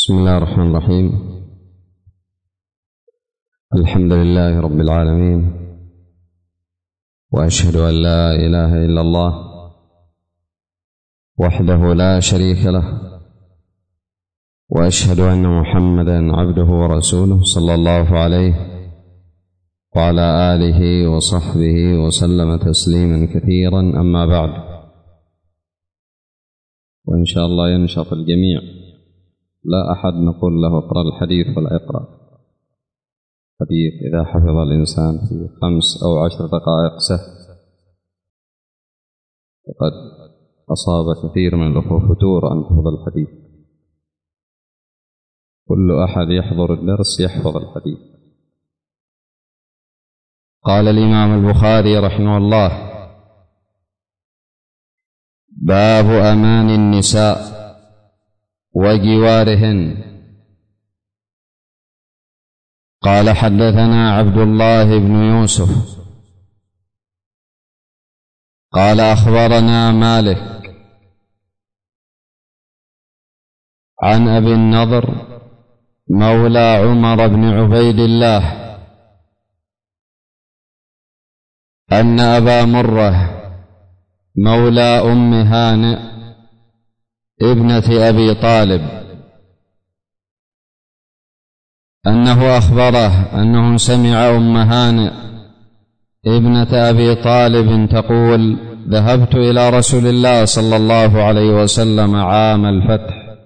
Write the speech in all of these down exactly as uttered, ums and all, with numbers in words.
بسم الله الرحمن الرحيم. الحمد لله رب العالمين، وأشهد أن لا إله إلا الله وحده لا شريك له، وأشهد أن محمدا عبده ورسوله صلى الله عليه وعلى آله وصحبه وسلم تسليما كثيرا. أما بعد، وإن شاء الله ينشط الجميع، لا أحد نقول له اقرأ الحديث ولا يقرأ حديث. إذا حفظ الإنسان في خمس أو عشر دقائق سهل، وقد أصاب كثير من الأخوة فتور عن حفظ الحديث. كل أحد يحضر الدرس يحفظ الحديث. قال الإمام البخاري رحمه الله: باب أمان النساء وجوارهن. قال: حدثنا عبد الله بن يوسف قال: أخبرنا مالك عن أبي النضر مولى عمر بن عبيد الله أن أبا مرة مولى أم هانئ ابنة أبي طالب أنه أخبره أنه سمع أم هانئ ابنة أبي طالب تقول: ذهبت إلى رسول الله صلى الله عليه وسلم عام الفتح،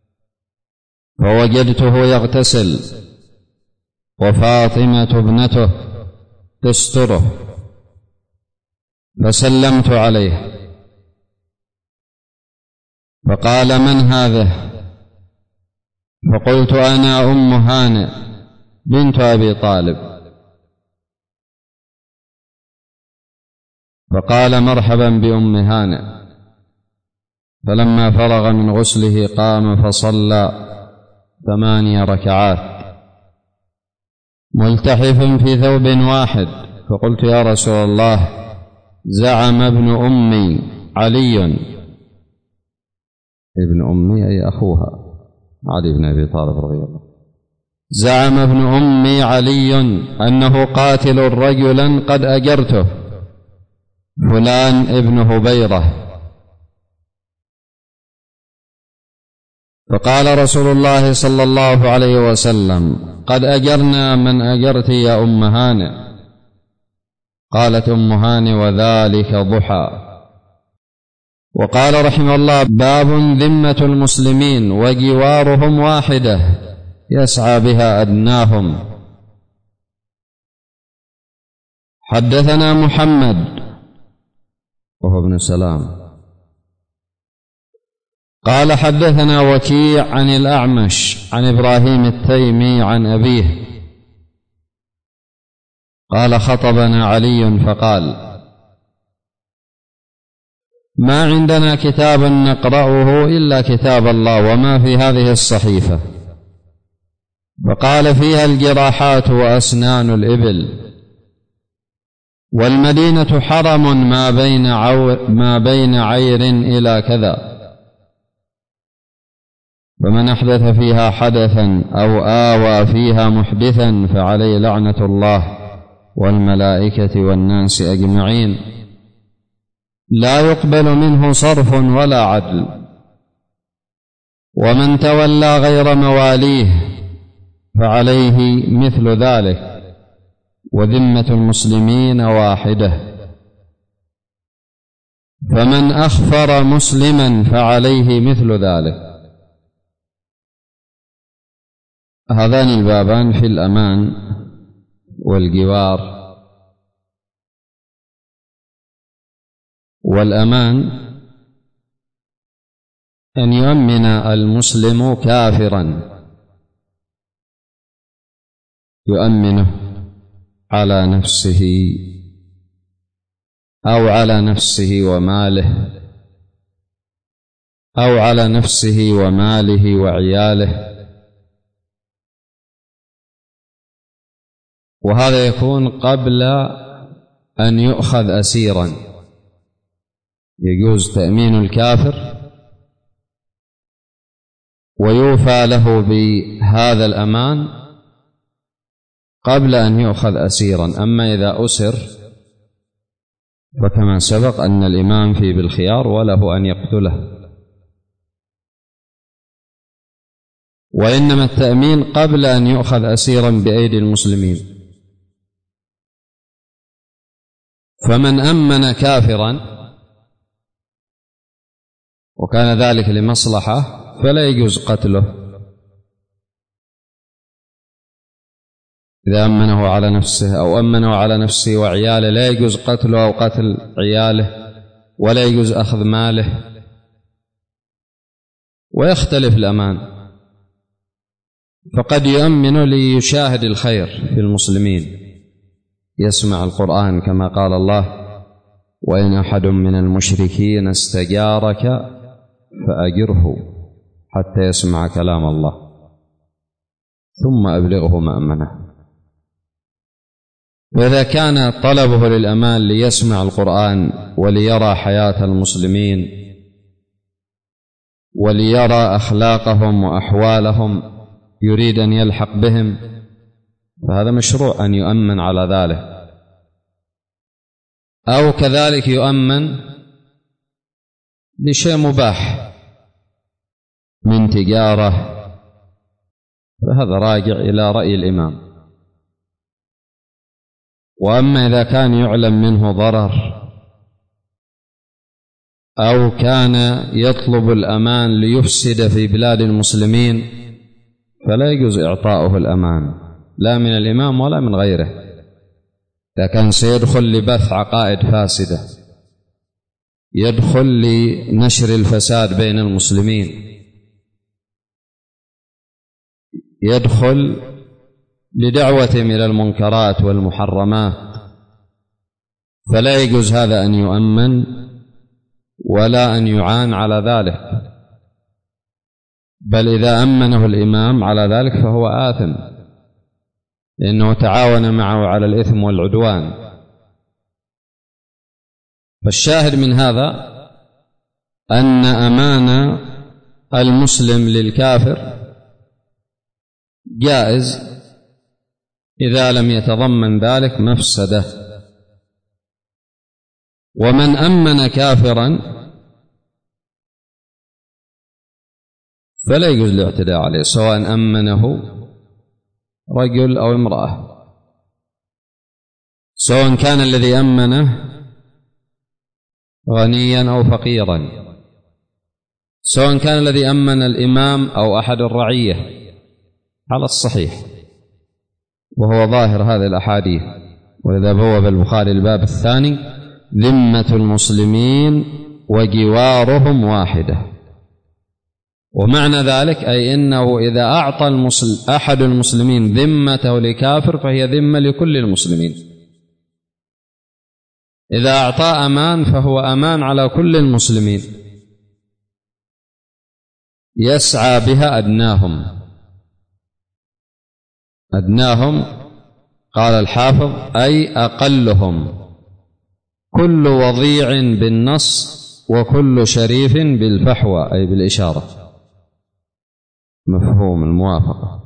فوجدته يغتسل وفاطمة ابنته تستره، فسلمت عليه، فقال: من هذا؟ فقلت: أنا أم هانئ بنت أبي طالب. فقال: مرحبا بأم هانئ. فلما فرغ من غسله قام فصلى ثماني ركعات ملتحف في ثوب واحد. فقلت: يا رسول الله، زعم ابن أمي علي، ابن أمي أي أخوها علي بن أبي طالب رضي الله، زعم ابن أمي علي أنه قاتل رجلا قد أجرته، فلان ابن هبيرة. فقال رسول الله صلى الله عليه وسلم: قد أجرنا من أجرت يا أم هانئ. قالت أم هانئ: وذلك ضحى. وقال رحمه الله: باب ذمة المسلمين وجوارهم واحدة يسعى بها أدناهم. حدثنا محمد وهو ابن سلام قال: حدثنا وكيع عن الأعمش عن إبراهيم التيمي عن أبيه قال: خطبنا علي فقال: ما عندنا كتاب نقرأه إلا كتاب الله وما في هذه الصحيفة. فقال: فيها الجراحات وأسنان الإبل، والمدينة حرم ما بين, عو... ما بين عير إلى كذا، فمن أحدث فيها حدثا أو آوى فيها محدثا فعليه لعنة الله والملائكة والناس أجمعين، لا يقبل منه صرف ولا عدل. ومن تولى غير مواليه فعليه مثل ذلك، وذمة المسلمين واحدة. فمن أخفر مسلما فعليه مثل ذلك. هذان البابان في الأمان والجوار. والأمان أن يؤمن المسلم كافرا، يؤمنه على نفسه أو على نفسه وماله أو على نفسه وماله وعياله، وهذا يكون قبل أن يؤخذ أسيرا. يجوز تأمين الكافر ويوفى له بهذا الأمان قبل أن يؤخذ أسيرا. أما إذا أسر فكما سبق أن الإمام فيه بالخيار وله أن يقتله. وإنما التأمين قبل أن يؤخذ أسيرا بأيدي المسلمين. فمن أمن كافرا وكان ذلك لمصلحة فلا يجوز قتله إذا أمنه على نفسه أو أمنه على نفسه وعياله، لا يجوز قتله أو قتل عياله، ولا يجوز أخذ ماله. ويختلف الأمان، فقد يؤمن ليشاهد الخير في المسلمين، يسمع القرآن كما قال الله: وإن أحد من المشركين استجارك فأجره حتى يسمع كلام الله ثم أبلغه مأمنه. وإذا كان طلبه للأمان ليسمع القرآن وليرى حياة المسلمين وليرى أخلاقهم وأحوالهم، يريد أن يلحق بهم، فهذا مشروع أن يؤمن على ذلك. أو كذلك يؤمن لشيء مباح من تجارة، فهذا راجع إلى رأي الإمام. وأما إذا كان يعلم منه ضرر أو كان يطلب الأمان ليفسد في بلاد المسلمين فلا يجوز إعطاؤه الأمان، لا من الإمام ولا من غيره. إذا كان سيدخل لبث عقائد فاسدة، يدخل لنشر الفساد بين المسلمين، يدخل لدعوتهم إلى المنكرات والمحرمات، فلا يجوز هذا أن يؤمن ولا أن يعان على ذلك. بل إذا أمنه الإمام على ذلك فهو آثم، لأنه تعاون معه على الإثم والعدوان. فالشاهد من هذا أن أمان المسلم للكافر جائز إذا لم يتضمن ذلك مفسدة. ومن أمن كافرا فلا يجوز الاعتداء عليه، سواء أمنه رجل أو امرأة، سواء كان الذي أمنه غنيا أو فقيرا، سواء كان الذي أمن الإمام أو أحد الرعية، على الصحيح، وهو ظاهر هذه الأحاديث. ولذا بوب البخاري الباب الثاني: ذمة المسلمين وجوارهم واحدة. ومعنى ذلك أي إنه إذا أعطى المسلم أحد المسلمين ذمته لكافر فهي ذمة لكل المسلمين. إذا أعطى أمان فهو أمان على كل المسلمين، يسعى بها أدناهم. أدناهم قال الحافظ أي أقلهم، كل وضيع بالنص وكل شريف بالفحوى، أي بالإشارة، مفهوم الموافقة.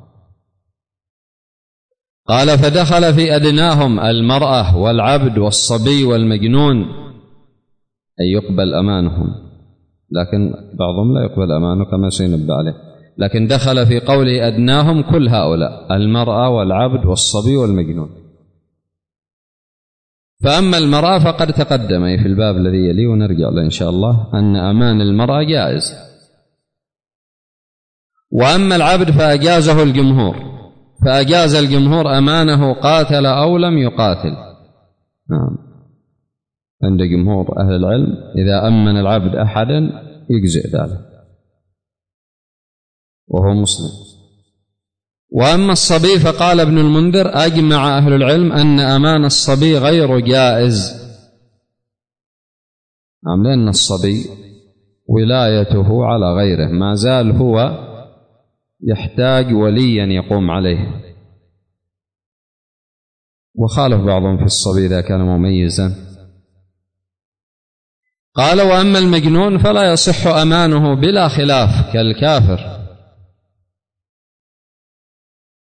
قال: فدخل في أدناهم المرأة والعبد والصبي والمجنون، أي يقبل أمانهم، لكن بعضهم لا يقبل أمانه كما سينبه عليه، لكن دخل في قوله أدناهم كل هؤلاء: المرأة والعبد والصبي والمجنون. فأما المرأة فقد تقدم في الباب الذي يليه ونرجع له إن شاء الله أن أمان المرأة جائز. وأما العبد فأجازه الجمهور، فأجاز الجمهور أمانه قاتل أو لم يقاتل. نعم، عند جمهور أهل العلم إذا أمن العبد أحدا يجزئ ذلك وهو مسلم. وأما الصبي فقال ابن المنذر: أجمع أهل العلم أن أمان الصبي غير جائز. نعم، لأن الصبي ولايته على غيره، ما زال هو يحتاج وليا يقوم عليه. وخالف بعضهم في الصبي إذا كان مميزا. قال: وأما المجنون فلا يصح أمانه بلا خلاف كالكافر،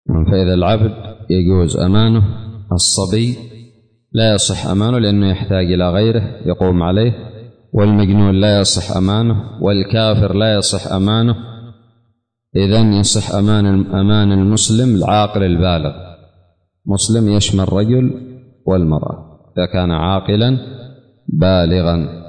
فإذا العبد يجوز أمانه، الصبي لا يصح أمانه لأنه يحتاج إلى غيره يقوم عليه، والمجنون لا يصح أمانه، والكافر لا يصح أمانه. إذن يصح أمان أمان المسلم العاقل البالغ. مسلم يشمل الرجل والمرأة إذا كان عاقلا بالغا.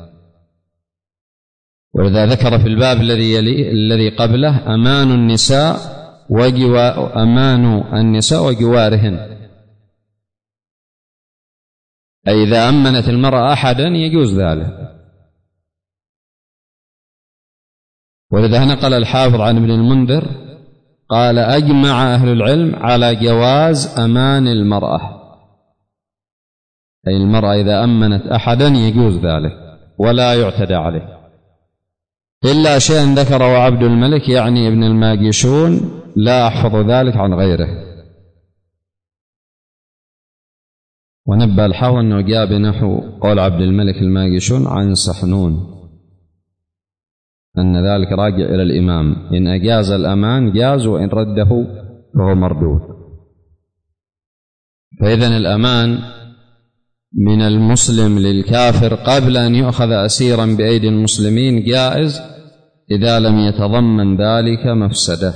ولذا ذكر في الباب الذي يلي الذي قبله أمان النساء وجوا أمان النساء وجوارهن، أي إذا أمنت المرأة أحدا يجوز ذلك. ولذا نقل الحافظ عن ابن المنذر قال: أجمع أهل العلم على جواز أمان المرأة، أي المرأة إذا أمنت أحدا يجوز ذلك ولا يعتدى عليه، إلا شيئا ذكره عبد الملك يعني ابن الماجشون، لا أحفظ ذلك عن غيره. ونبه الحافظ أنه جاء بنحو قول عبد الملك الماجشون عن سحنون أن ذلك راجع إلى الإمام، إن أجاز الأمان جاز، وإن رده فهو مردود. فإذن الأمان من المسلم للكافر قبل أن يؤخذ أسيرا بأيدي المسلمين جائز إذا لم يتضمن ذلك مفسدة.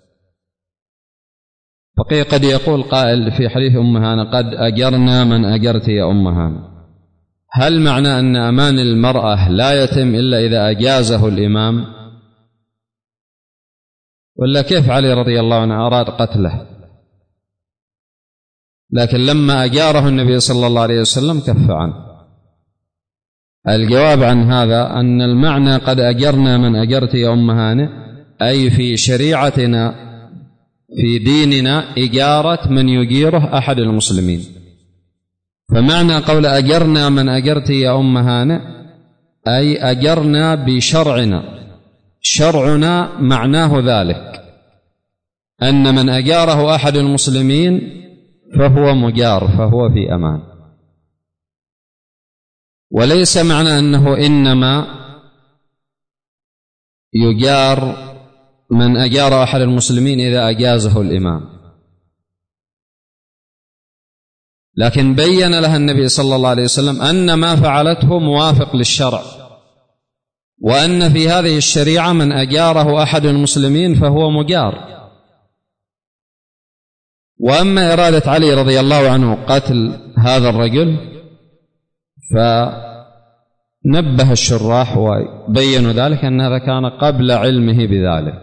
فقد يقول قائل في حديث أم هانة: قد أجرنا من أجرت يا أم هانة، هل معنى أن أمان المرأة لا يتم إلا إذا أجازه الإمام؟ ولا كيف علي رضي الله عنه أراد قتله لكن لما أجاره النبي صلى الله عليه وسلم كف عنه؟ الجواب عن هذا أن المعنى قد أجرنا من أجرت يا أم هانة أي في شريعتنا في ديننا إجارة من يجيره أحد المسلمين. فمعنى قول أجرنا من أجرت يا أم هانة أي أجرنا بشرعنا، شرعنا معناه ذلك أن من أجاره أحد المسلمين فهو مجار، فهو في أمان. وليس معنى أنه إنما يجار من أجار أحد المسلمين إذا أجازه الإمام، لكن بين لها النبي صلى الله عليه وسلم أن ما فعلته موافق للشرع، وأن في هذه الشريعة من أجاره أحد المسلمين فهو مجار. وأما إرادة علي رضي الله عنه قتل هذا الرجل فنبه الشراح وبينوا ذلك أن هذا كان قبل علمه بذلك،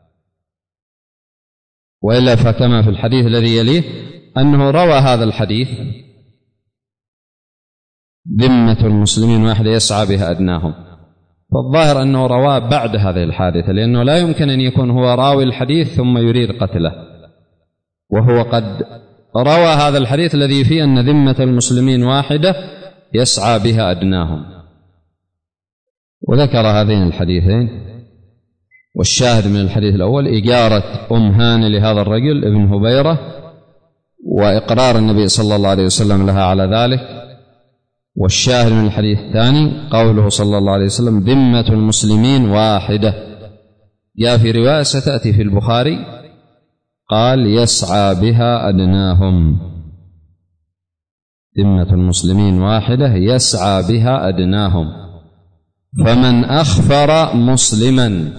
وإلا فكما في الحديث الذي يليه أنه روى هذا الحديث: ذمة المسلمين واحدة يسعى بها أدناهم. فالظاهر أنه رواه بعد هذه الحادثة، لأنه لا يمكن أن يكون هو راوي الحديث ثم يريد قتله، وهو قد روى هذا الحديث الذي فيه أن ذمة المسلمين واحدة يسعى بها أدناهم. وذكر هذين الحديثين، والشاهد من الحديث الأول إجارة أم هانة لهذا الرجل ابن هبيرة، وإقرار النبي صلى الله عليه وسلم لها على ذلك. والشاهد من الحديث الثاني قوله صلى الله عليه وسلم: ذمة المسلمين واحدة. جاء في رواية ستأتي في البخاري قال: يسعى بها أدناهم. ذمة المسلمين واحدة يسعى بها أدناهم. فمن أخفر مسلما،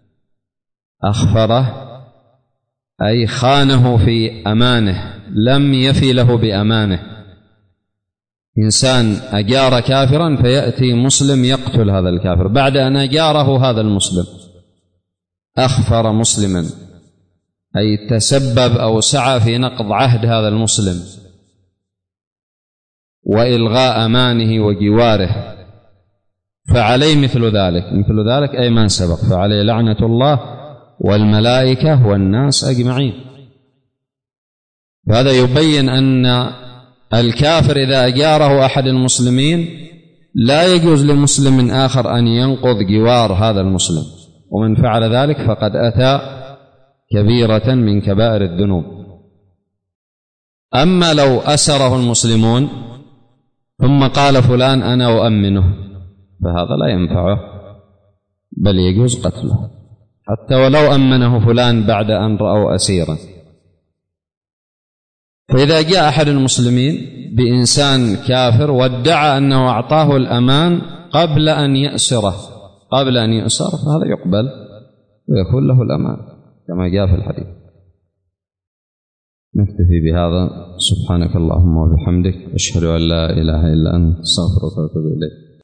أخفره أي خانه في أمانه، لم يفي له بأمانه. إنسان أجار كافرا فيأتي مسلم يقتل هذا الكافر بعد أن أجاره هذا المسلم، أخفر مسلما أي تسبب أو سعى في نقض عهد هذا المسلم وإلغاء أمانه وجواره، فعليه مثل ذلك. مثل ذلك أي من سبق، فعليه لعنة الله والملائكة والناس أجمعين. فهذا يبين أن الكافر إذا أجاره أحد المسلمين لا يجوز لمسلم آخر أن ينقض جوار هذا المسلم، ومن فعل ذلك فقد أتى كبيرة من كبائر الذنوب. أما لو أسره المسلمون ثم قال فلان أنا أؤمنه فهذا لا ينفعه، بل يجوز قتله حتى ولو أمنه فلان بعد أن رأوا أسيرا. فإذا جاء أحد المسلمين بإنسان كافر وادعى أنه أعطاه الأمان قبل أن يأسره قبل أن يأسر فهذا يقبل ويكون له الأمان كما جاء في الحديث. نكتفي بهذا. سبحانك اللهم وبحمدك أشهد أن لا إله إلا أنت أستغفرك وأتوب إليك.